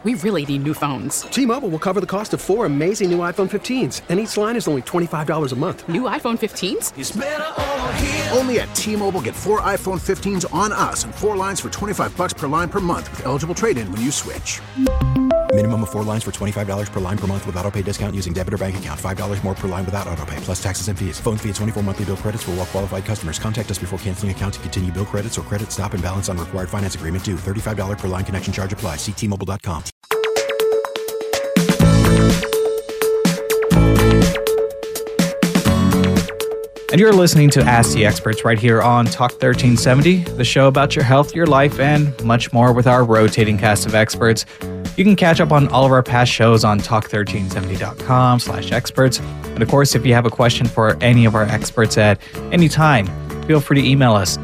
We really need new phones. T-Mobile will cover the cost of 4 amazing new iPhone 15s, and each line is only $25 a month. New iPhone 15s? It's better over here. Only at T-Mobile, get 4 iPhone 15s on us and 4 lines for $25 per line per month with eligible trade-in when you switch. Minimum of 4 lines for $25 per line per month with autopay discount using debit or bank account. $5 more per line without autopay, plus taxes and fees. Phone fee at 24 monthly bill credits for well-qualified customers. Contact us before canceling account to continue bill credits or credit stop and balance on required finance agreement due. $35 per line connection charge applies. See T-Mobile.com. And you're listening to Ask the Experts right here on Talk 1370, the show about your health, your life, and much more with our rotating cast of experts. You can catch up on all of our past shows on talk1370.com/experts. And of course, if you have a question for any of our experts at any time, feel free to email us,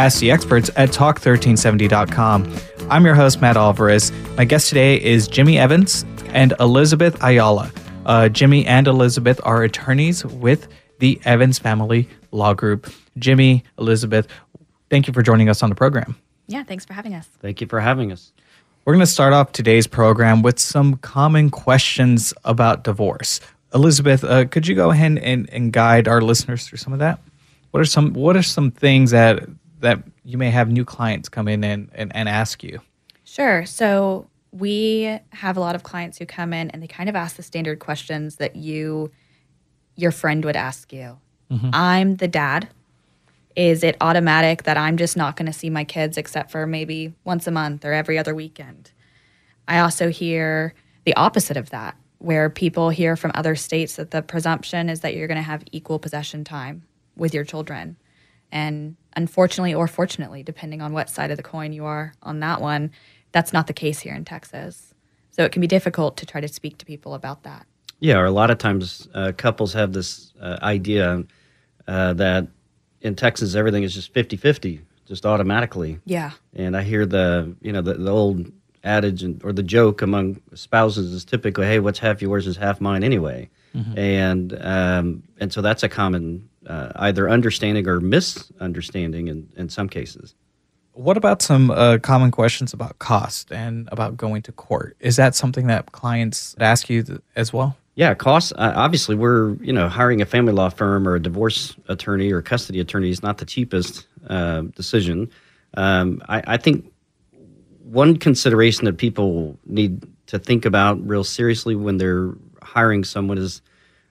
asktheexperts@talk1370.com. I'm your host, Matt Alvarez. My guest today is Jimmy Evans and Elizabeth Ayala. Jimmy and Elizabeth are attorneys with the Evans Family Law Group. Jimmy, Elizabeth, thank you for joining us on the program. Yeah, thanks for having us. Thank you for having us. We're going to start off today's program with some common questions about divorce. Elizabeth, could you go ahead and guide our listeners through some of that? What are some things that you may have new clients come in and ask you? Sure. So we have a lot of clients who come in and they kind of ask the standard questions that your friend would ask you. Mm-hmm. I'm the dad. Is it automatic that I'm just not going to see my kids except for maybe once a month or every other weekend? I also hear the opposite of that, where people hear from other states that the presumption is that you're going to have equal possession time with your children. And unfortunately or fortunately, depending on what side of the coin you are on that one, that's not the case here in Texas. So it can be difficult to try to speak to people about that. Yeah, or a lot of times couples have this idea that in Texas everything is just 50-50, just automatically. Yeah. And I hear the old adage or the joke among spouses is typically, hey, what's half yours is half mine anyway. Mm-hmm. And so that's a common either understanding or misunderstanding in some cases. What about some common questions about cost and about going to court? Is that something that clients ask you as well? Yeah, costs. Obviously, we're hiring a family law firm or a divorce attorney or custody attorney is not the cheapest decision. I think one consideration that people need to think about real seriously when they're hiring someone is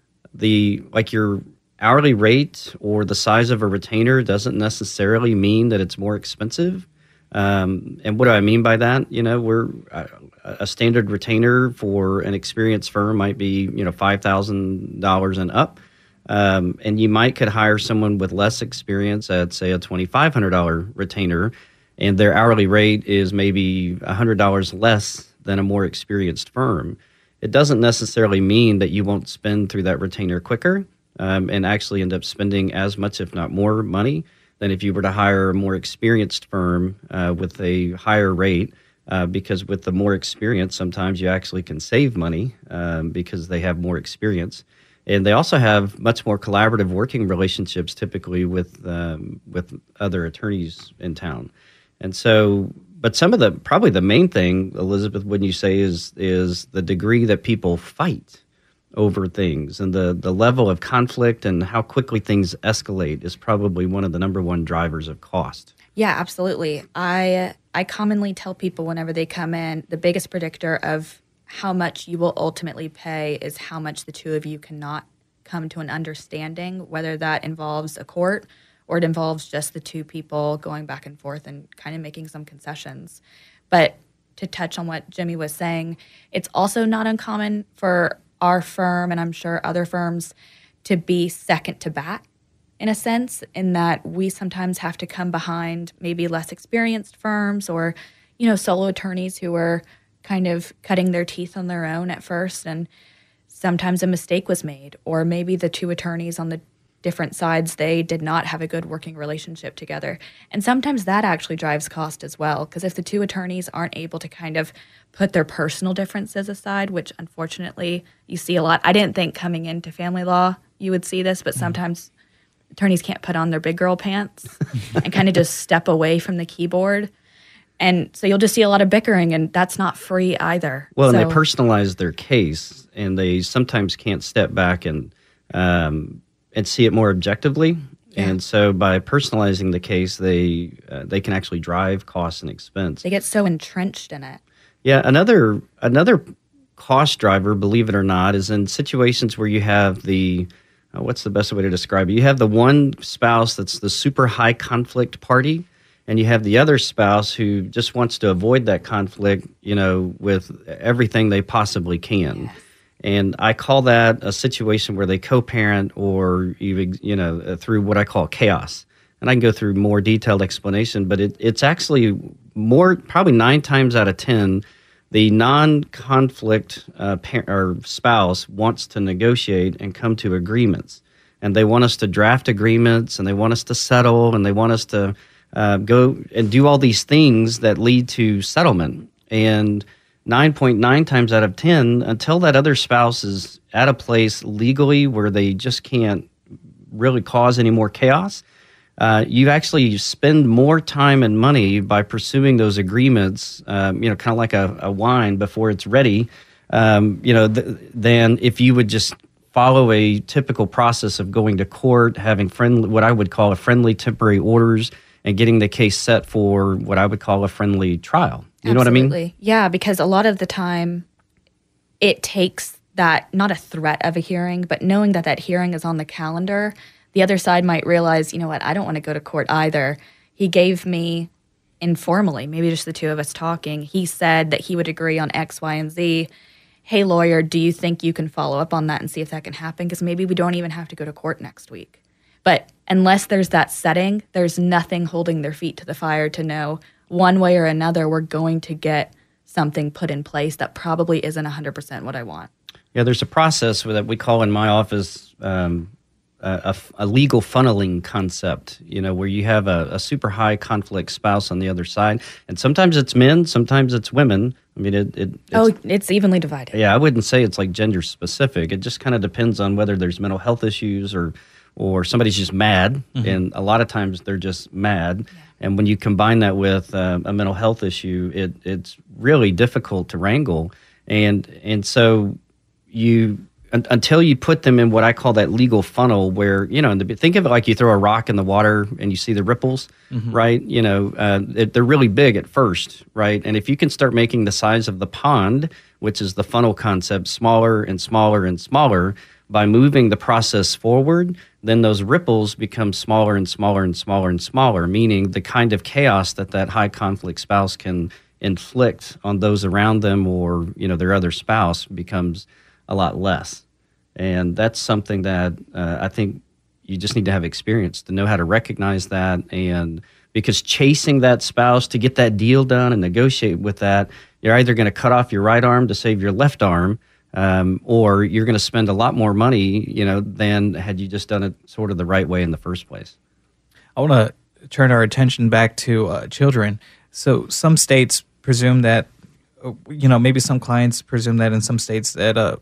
your hourly rate or the size of a retainer doesn't necessarily mean that it's more expensive. And what do I mean by that? We're a standard retainer for an experienced firm might be, $5,000 and up. And you could hire someone with less experience at, say, a $2,500 retainer, and their hourly rate is maybe $100 less than a more experienced firm. It doesn't necessarily mean that you won't spend through that retainer quicker and actually end up spending as much, if not more, money than if you were to hire a more experienced firm with a higher rate. Because with the more experience, sometimes you actually can save money because they have more experience. And they also have much more collaborative working relationships typically with other attorneys in town. And so, but probably the main thing, Elizabeth, wouldn't you say, is the degree that people fight over things, and the level of conflict and how quickly things escalate is probably one of the number one drivers of cost. Yeah, absolutely. I commonly tell people whenever they come in, the biggest predictor of how much you will ultimately pay is how much the two of you cannot come to an understanding, whether that involves a court or it involves just the two people going back and forth and kind of making some concessions. But to touch on what Jimmy was saying, it's also not uncommon for our firm, and I'm sure other firms, to be second to bat in a sense, in that we sometimes have to come behind maybe less experienced firms or, solo attorneys who are kind of cutting their teeth on their own at first, and sometimes a mistake was made, or maybe the two attorneys on the different sides, they did not have a good working relationship together. And sometimes that actually drives cost as well, because if the two attorneys aren't able to kind of put their personal differences aside, which unfortunately you see a lot. I didn't think coming into family law you would see this, but sometimes attorneys can't put on their big girl pants and kind of just step away from the keyboard. And so you'll just see a lot of bickering, and that's not free either. Well, so, and they personalize their case, and they sometimes can't step back and see it more objectively. Yeah. And so by personalizing the case, they can actually drive costs and expense. They get so entrenched in it. Yeah, another cost driver, believe it or not, is in situations where you have the what's the best way to describe it? You have the one spouse that's the super high conflict party, and you have the other spouse who just wants to avoid that conflict, with everything they possibly can. Yes. And I call that a situation where they co-parent or even, through what I call chaos. And I can go through more detailed explanation, but it's actually probably 9 times out of 10, the non-conflict or spouse wants to negotiate and come to agreements. And they want us to draft agreements, and they want us to settle, and they want us to go and do all these things that lead to settlement. And 9.9 times out of 10, until that other spouse is at a place legally where they just can't really cause any more chaos, you actually spend more time and money by pursuing those agreements, kind of like a wine before it's ready, than if you would just follow a typical process of going to court, having what I would call a friendly temporary orders, and getting the case set for what I would call a friendly trial. You know what I mean? Yeah, because a lot of the time it takes that, not a threat of a hearing, but knowing that hearing is on the calendar. The other side might realize, you know what, I don't want to go to court either. He gave me informally, maybe just the two of us talking, he said that he would agree on X, Y, and Z. Hey, lawyer, do you think you can follow up on that and see if that can happen? Because maybe we don't even have to go to court next week. But unless there's that setting, there's nothing holding their feet to the fire to know one way or another we're going to get something put in place that probably isn't 100% what I want. Yeah, there's a process that we call in my office a legal funneling concept, where you have a super high conflict spouse on the other side. And sometimes it's men, sometimes it's women. I mean, it's evenly divided. Yeah, I wouldn't say it's like gender specific. It just kind of depends on whether there's mental health issues or somebody's just mad. Mm-hmm. And a lot of times they're just mad. Yeah. And when you combine that with a mental health issue, it's really difficult to wrangle. And so until you put them in what I call that legal funnel where, think of it like you throw a rock in the water and you see the ripples, mm-hmm. right? They're really big at first, right? And if you can start making the size of the pond, which is the funnel concept, smaller and smaller and smaller, by moving the process forward, then those ripples become smaller and smaller and smaller and smaller, meaning the kind of chaos that high conflict spouse can inflict on those around them or, their other spouse becomes a lot less. And that's something that I think you just need to have experience to know how to recognize that. And because chasing that spouse to get that deal done and negotiate with that, you're either going to cut off your right arm to save your left arm, or you're going to spend a lot more money, than had you just done it sort of the right way in the first place. I want to turn our attention back to children. So some states presume that, maybe some clients presume that in some states that,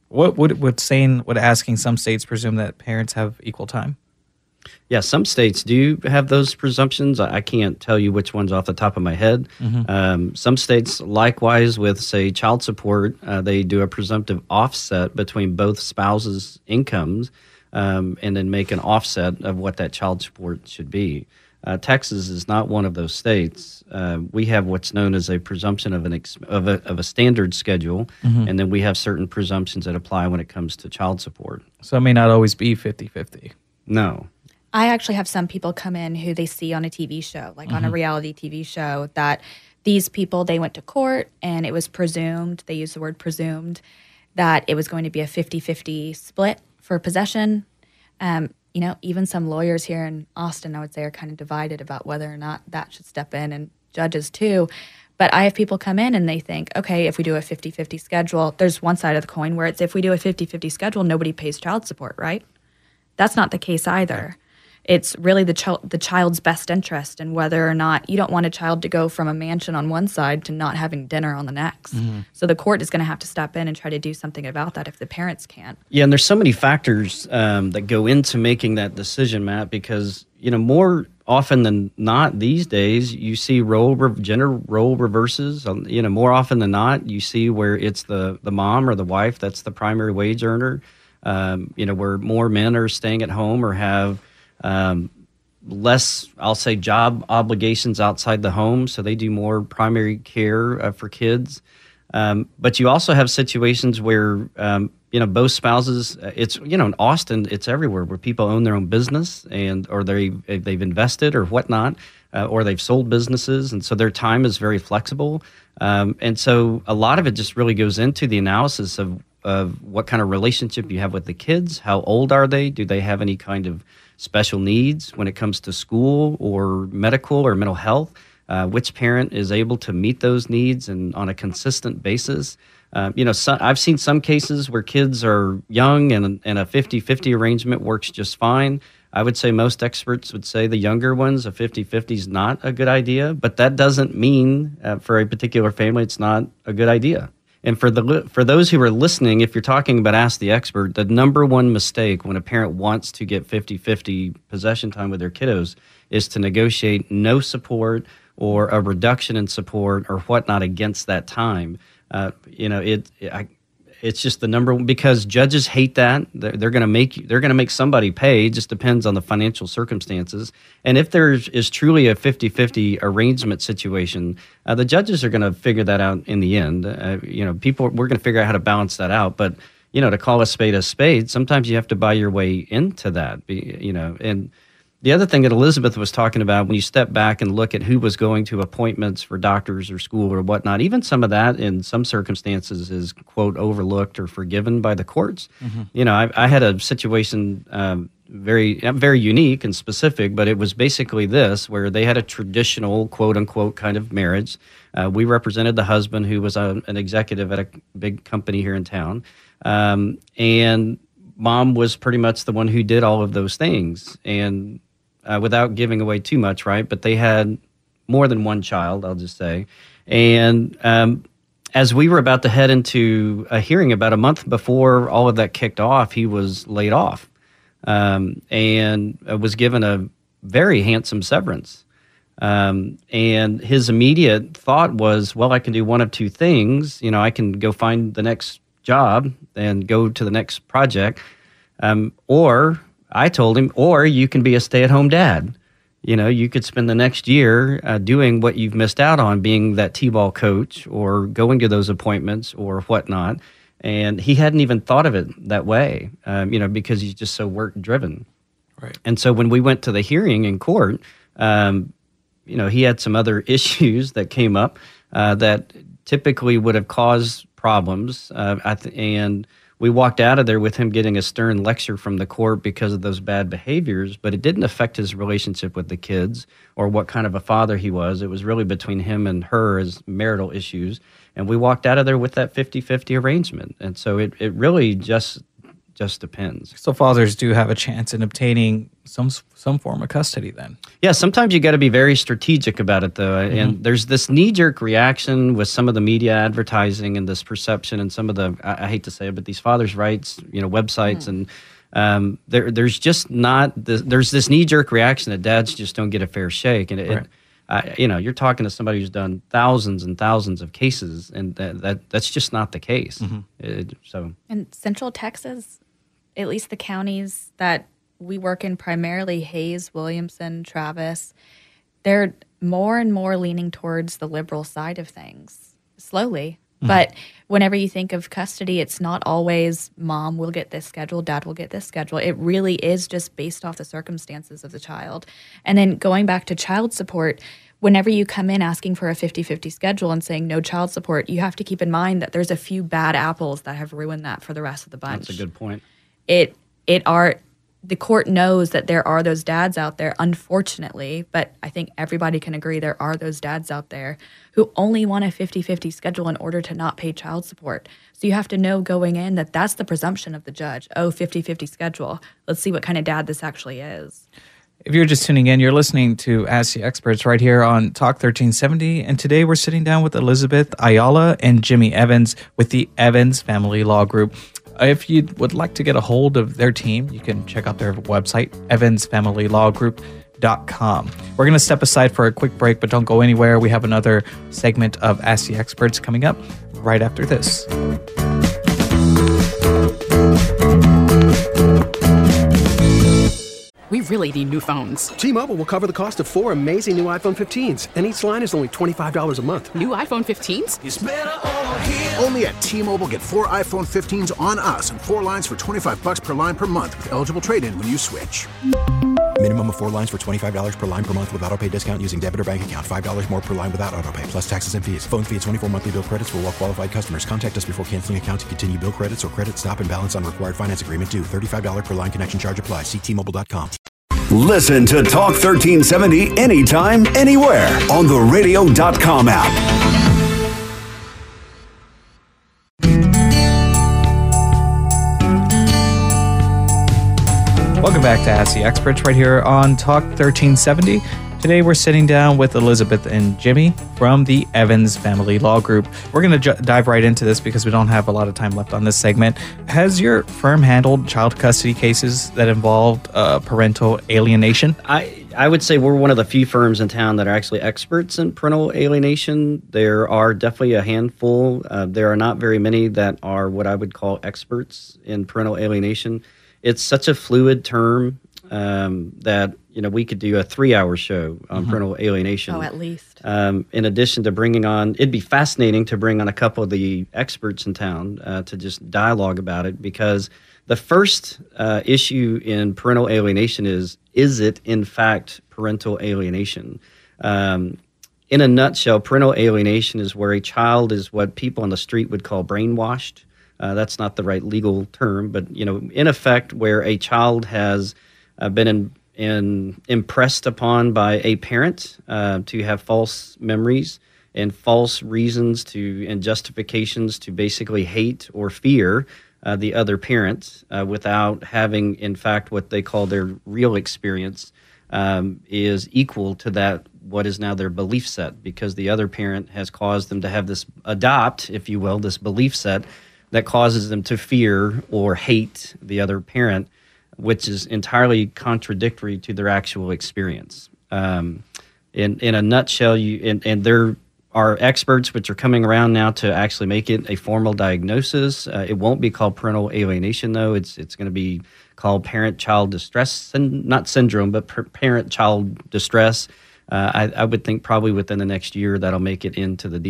would asking some states presume that parents have equal time? Yeah, some states do have those presumptions. I can't tell you which ones off the top of my head. Mm-hmm. Some states, likewise, with, say, child support, they do a presumptive offset between both spouses' incomes and then make an offset of what that child support should be. Texas is not one of those states. We have what's known as a presumption of a standard schedule, mm-hmm. and then we have certain presumptions that apply when it comes to child support. So it may not always be 50-50. No. I actually have some people come in who they see on a TV show, like mm-hmm. on a reality TV show, that these people, they went to court and it was presumed, they use the word presumed, that it was going to be a 50-50 split for possession. Even some lawyers here in Austin, I would say, are kind of divided about whether or not that should step in, and judges too. But I have people come in and they think, okay, if we do a 50-50 schedule, there's one side of the coin where it's if we do a 50-50 schedule, nobody pays child support, right? That's not the case either. It's really the child's best interest, and whether or not you don't want a child to go from a mansion on one side to not having dinner on the next. Mm-hmm. So the court is going to have to step in and try to do something about that if the parents can't. Yeah, and there's so many factors that go into making that decision, Matt, because more often than not these days, you see gender role reverses. More often than not, you see where it's the mom or the wife that's the primary wage earner. Where more men are staying at home or have less, I'll say, job obligations outside the home, so they do more primary care for kids. But you also have situations where both spouses. It's in Austin, it's everywhere where people own their own business or they've invested or whatnot, or they've sold businesses, and so their time is very flexible. And so a lot of it just really goes into the analysis of what kind of relationship you have with the kids. How old are they? Do they have any kind of special needs when it comes to school or medical or mental health? Which parent is able to meet those needs and on a consistent basis? I've seen some cases where kids are young and a 50-50 arrangement works just fine. I would say most experts would say the younger ones, a 50-50 is not a good idea, but that doesn't mean for a particular family it's not a good idea. And for those who are listening, if you're talking about Ask the Expert, the number one mistake when a parent wants to get 50-50 possession time with their kiddos is to negotiate no support or a reduction in support or whatnot against that time. It's just the number one, because judges hate that. They're going to make somebody pay. It just depends on the financial circumstances. And if there is truly a 50-50 arrangement situation, the judges are going to figure that out in the end. We're going to figure out how to balance that out. But to call a spade, sometimes you have to buy your way into that. And the other thing that Elizabeth was talking about, when you step back and look at who was going to appointments for doctors or school or whatnot, even some of that in some circumstances is, quote, overlooked or forgiven by the courts. Mm-hmm. I had a situation very unique and specific, but it was basically this, where they had a traditional, quote unquote, kind of marriage. We represented the husband, who was an executive at a big company here in town. And mom was pretty much the one who did all of those things. And without giving away too much, right? But they had more than one child, I'll just say. And as we were about to head into a hearing, about a month before all of that kicked off, he was laid off and was given a very handsome severance. And his immediate thought was, well, I can do one of two things. I can go find the next job and go to the next project, or I told him, or you can be a stay-at-home dad. You could spend the next year doing what you've missed out on, being that T-ball coach or going to those appointments or whatnot. And he hadn't even thought of it that way, because he's just so work-driven. Right. And so when we went to the hearing in court, he had some other issues that came up that typically would have caused problems, and we walked out of there with him getting a stern lecture from the court because of those bad behaviors, but it didn't affect his relationship with the kids or what kind of a father he was. It was really between him and her as marital issues, and we walked out of there with that 50-50 arrangement. And so it really just depends. So fathers do have a chance in obtaining some form of custody then. Yeah, sometimes you got to be very strategic about it, though. Mm-hmm. And there's this knee-jerk reaction with some of the media advertising and this perception and some of the, I hate to say it, but these fathers' rights, websites, and there's just not, there's this knee-jerk reaction that dads just don't get a fair shake. And you're talking to somebody who's done thousands and thousands of cases, and that's just not the case. Mm-hmm. In Central Texas, at least the counties that we work in, primarily Hays, Williamson, Travis, they're more and more leaning towards the liberal side of things, slowly. Mm-hmm. But whenever you think of custody, it's not always mom will get this schedule, dad will get this schedule. It really is just based off the circumstances of the child. And then going back to child support, whenever you come in asking for a 50-50 schedule and saying no child support, you have to keep in mind that there's a few bad apples that have ruined that for the rest of the bunch. That's a good point. The court knows that there are those dads out there, unfortunately, but I think everybody can agree there are those dads out there who only want a 50-50 schedule in order to not pay child support. So you have to know going in that that's the presumption of the judge. 50-50 schedule. Let's see what kind of dad this actually is. If you're just tuning in, you're listening to Ask the Experts right here on Talk 1370. And today we're sitting down with Elizabeth Ayala and Jimmy Evans with the Evans Family Law Group. If you would like to get a hold of their team, you can check out their website, evansfamilylawgroup.com. gmail.com. We're going to step aside for a quick break, but don't go anywhere. We have another segment of Ask the Experts coming up right after this. We really need new phones. T-Mobile will cover the cost of 4 amazing new iPhone 15s, and each line is only $25 a month. New iPhone 15s? It's better over here. Only at T-Mobile, get 4 iPhone 15s on us and 4 lines for $25 per line per month with eligible trade-in when you switch. Minimum of 4 lines for $25 per line per month with autopay discount using debit or bank account. $5 more per line without autopay, plus taxes and fees. Phone fee at 24 monthly bill credits for well-qualified customers. Contact us before canceling account to continue bill credits or credit stop and balance on required finance agreement due. $35 per line connection charge applies. See T-Mobile.com. Listen to Talk 1370 anytime, anywhere on the radio.com app. Welcome back to Ask the Experts right here on Talk 1370. Today we're sitting down with Elizabeth and Jimmy from the Evans Family Law Group. We're going to dive right into this because we don't have a lot of time left on this segment. Has your firm handled child custody cases that involved parental alienation? I would say we're one of the few firms in town that are actually experts in parental alienation. There are definitely a handful. There are not very many that are what I would call experts in parental alienation. It's such a fluid term that we could do a 3-hour show on parental alienation. Oh, at least. In addition to bringing on, it'd be fascinating to bring on a couple of the experts in town to just dialogue about it, because the first issue in parental alienation is it in fact parental alienation? In a nutshell, parental alienation is where a child is what people on the street would call brainwashed. That's not the right legal term, but in effect, where a child has been impressed upon by a parent to have false memories and false reasons and justifications to basically hate or fear the other parent without having, in fact, what they call their real experience is equal to that what is now their belief set, because the other parent has caused them to have this adopt, if you will, this belief set that causes them to fear or hate the other parent, which is entirely contradictory to their actual experience. In a nutshell, and there are experts which are coming around now to actually make it a formal diagnosis. It won't be called parental alienation, though. It's going to be called parent-child distress, not syndrome, but parent-child distress. I would think probably within the next year that'll make it into the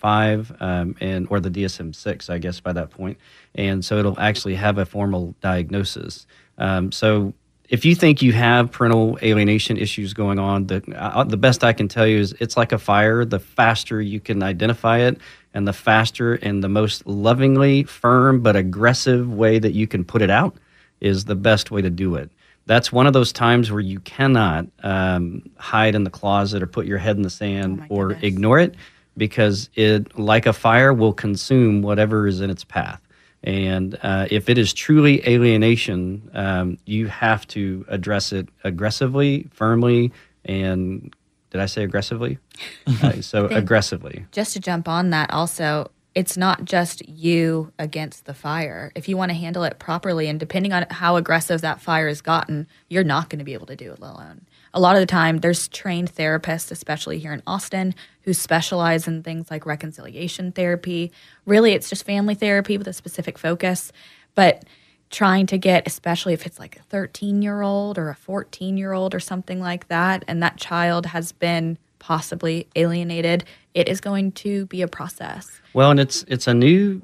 DSM-5 or the DSM-6, I guess, by that point. And so it'll actually have a formal diagnosis. So if you think you have parental alienation issues going on, the best I can tell you is it's like a fire. The faster you can identify it and the faster and the most lovingly, firm, but aggressive way that you can put it out is the best way to do it. That's one of those times where you cannot hide in the closet or put your head in the sand or ignore it, because it, like a fire, will consume whatever is in its path. And if it is truly alienation, you have to address it aggressively, firmly, and did I say aggressively? Aggressively. Just to jump on that also, it's not just you against the fire. If you want to handle it properly, and depending on how aggressive that fire has gotten, you're not going to be able to do it alone. A lot of the time, there's trained therapists, especially here in Austin, who specialize in things like reconciliation therapy. Really, it's just family therapy with a specific focus. But trying to get, especially if it's like a 13-year-old or a 14-year-old or something like that, and that child has been possibly alienated, it is going to be a process. Well, and it's a new,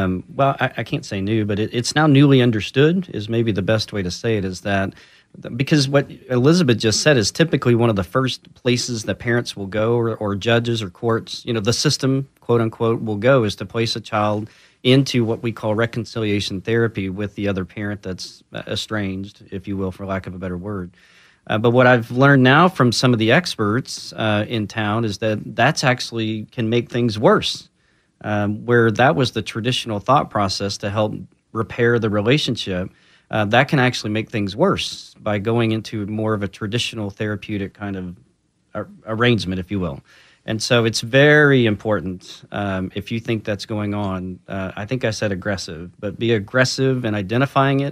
I can't say new, but it's now newly understood is maybe the best way to say it, is that because what Elizabeth just said is typically one of the first places that parents will go, or judges or courts, the system, quote unquote, will go, is to place a child into what we call reconciliation therapy with the other parent that's estranged, if you will, for lack of a better word. But what I've learned now from some of the experts in town is that that's actually can make things worse, where that was the traditional thought process to help repair the relationship. That can actually make things worse by going into more of a traditional therapeutic kind of arrangement, if you will. And so it's very important, if you think that's going on, I think I said aggressive, but be aggressive in identifying it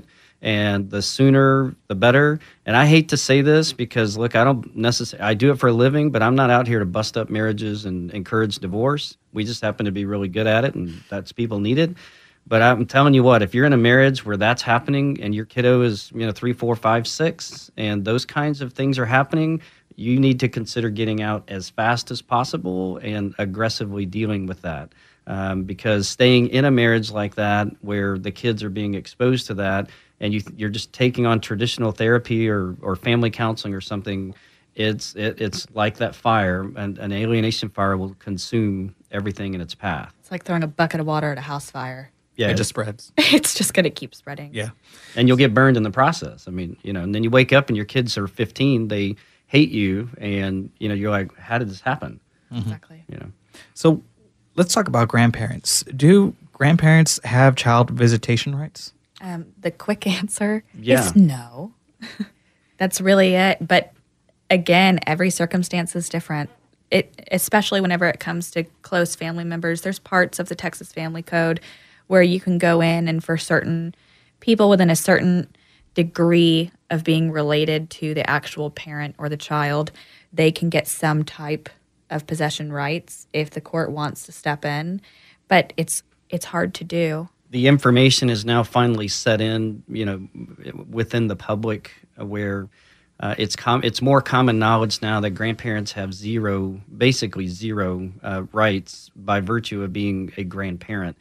and the sooner the better. And I hate to say this because, look, I do it for a living, but I'm not out here to bust up marriages and encourage divorce. We just happen to be really good at it, and that's people need it. But I'm telling you what, if you're in a marriage where that's happening and your kiddo is 3, 4, 5, 6, and those kinds of things are happening, you need to consider getting out as fast as possible and aggressively dealing with that. Because staying in a marriage like that, where the kids are being exposed to that, and you're just taking on traditional therapy or family counseling or something, it's like that fire, and an alienation fire will consume everything in its path. It's like throwing a bucket of water at a house fire. Yeah, it just spreads. It's just going to keep spreading. Yeah. And you'll get burned in the process. I mean, and then you wake up and your kids are 15, they hate you, and, you're like, how did this happen? Exactly. So let's talk about grandparents. Do grandparents have child visitation rights? The quick answer Yeah. is no. That's really it. But again, every circumstance is different. Especially whenever it comes to close family members. There's parts of the Texas Family Code where you can go in, and for certain people within a certain degree of being related to the actual parent or the child, they can get some type of possession rights if the court wants to step in. But it's hard to do. The information is now finally set in, within the public, where it's more common knowledge now that grandparents have basically zero rights by virtue of being a grandparent.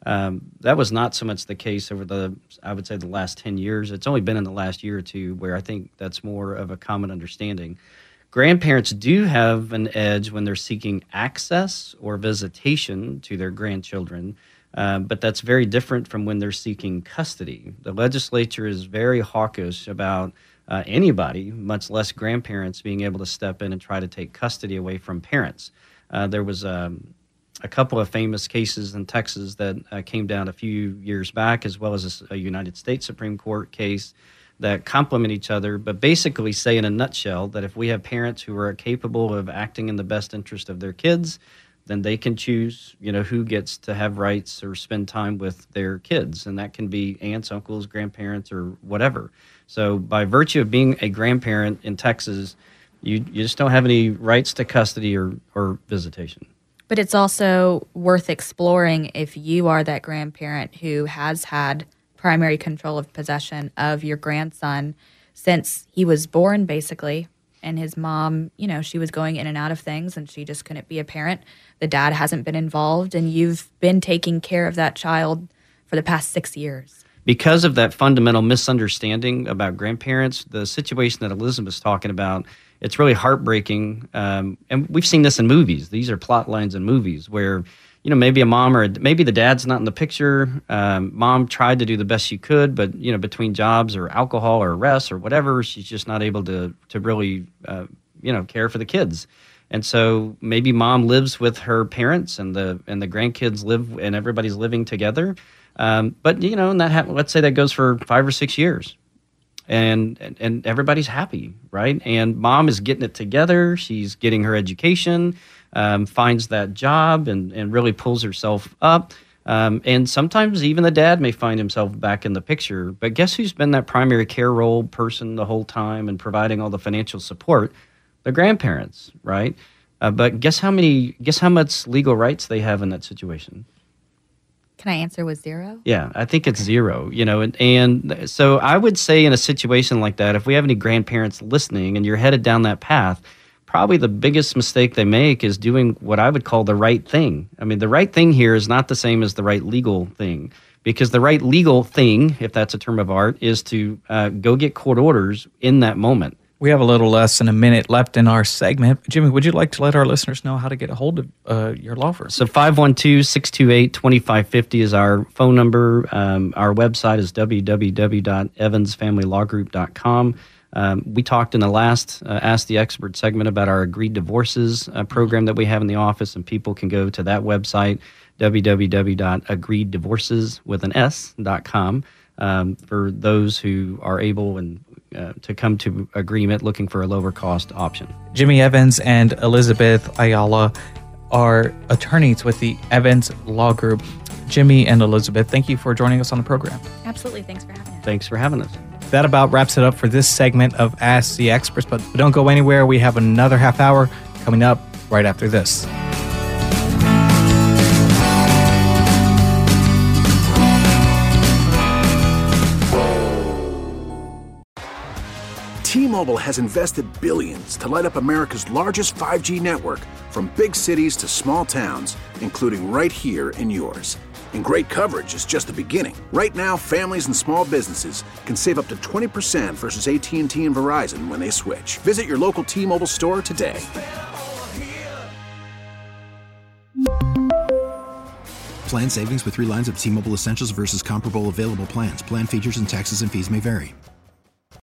That was not so much the case over I would say the last 10 years. It's only been in the last year or two where I think that's more of a common understanding. Grandparents do have an edge when they're seeking access or visitation to their grandchildren, but that's very different from when they're seeking custody. The legislature is very hawkish about anybody, much less grandparents, being able to step in and try to take custody away from parents. There was a couple of famous cases in Texas that came down a few years back, as well as a United States Supreme Court case that complement each other, but basically say in a nutshell that if we have parents who are capable of acting in the best interest of their kids, then they can choose, who gets to have rights or spend time with their kids. And that can be aunts, uncles, grandparents, or whatever. So by virtue of being a grandparent in Texas, you just don't have any rights to custody or visitation. But it's also worth exploring if you are that grandparent who has had primary control of possession of your grandson since he was born, basically. And his mom, she was going in and out of things and she just couldn't be a parent. The dad hasn't been involved, and you've been taking care of that child for the past 6 years. Because of that fundamental misunderstanding about grandparents, the situation that Elizabeth's talking about, it's really heartbreaking. And we've seen this in movies. These are plot lines in movies where, maybe a mom or maybe the dad's not in the picture. Mom tried to do the best she could, but, between jobs or alcohol or arrests or whatever, she's just not able to really, care for the kids. And so maybe mom lives with her parents and the grandkids live and everybody's living together. But, and let's say that goes for 5 or 6 years. And everybody's happy, right? And mom is getting it together. She's getting her education, finds that job, and really pulls herself up. And sometimes even the dad may find himself back in the picture. But guess who's been that primary care role person the whole time and providing all the financial support? The grandparents, right? But guess how much legal rights they have in that situation? Can I answer with 0? Yeah, I think it's 0, and so I would say in a situation like that, if we have any grandparents listening and you're headed down that path, probably the biggest mistake they make is doing what I would call the right thing. I mean, the right thing here is not the same as the right legal thing, because the right legal thing, if that's a term of art, is to go get court orders in that moment. We have a little less than a minute left in our segment. Jimmy, would you like to let our listeners know how to get a hold of your law firm? So 512-628-2550 is our phone number. Our website is www.evansfamilylawgroup.com. We talked in the last Ask the Expert segment about our Agreed Divorces program that we have in the office, and people can go to that website, www.agreedddivorces.com, for those who are able to come to agreement looking for a lower cost option. Jimmy Evans and Elizabeth Ayala are attorneys with the Evans Law Group. Jimmy and Elizabeth, thank you for joining us on the program. Absolutely. Thanks for having us. Thanks for having us. That about wraps it up for this segment of Ask the Experts, but don't go anywhere. We have another half hour coming up right after this. T-Mobile has invested billions to light up America's largest 5G network, from big cities to small towns, including right here in yours. And great coverage is just the beginning. Right now, families and small businesses can save up to 20% versus AT&T and Verizon when they switch. Visit your local T-Mobile store today. Plan savings with 3 lines of T-Mobile Essentials versus comparable available plans. Plan features and taxes and fees may vary.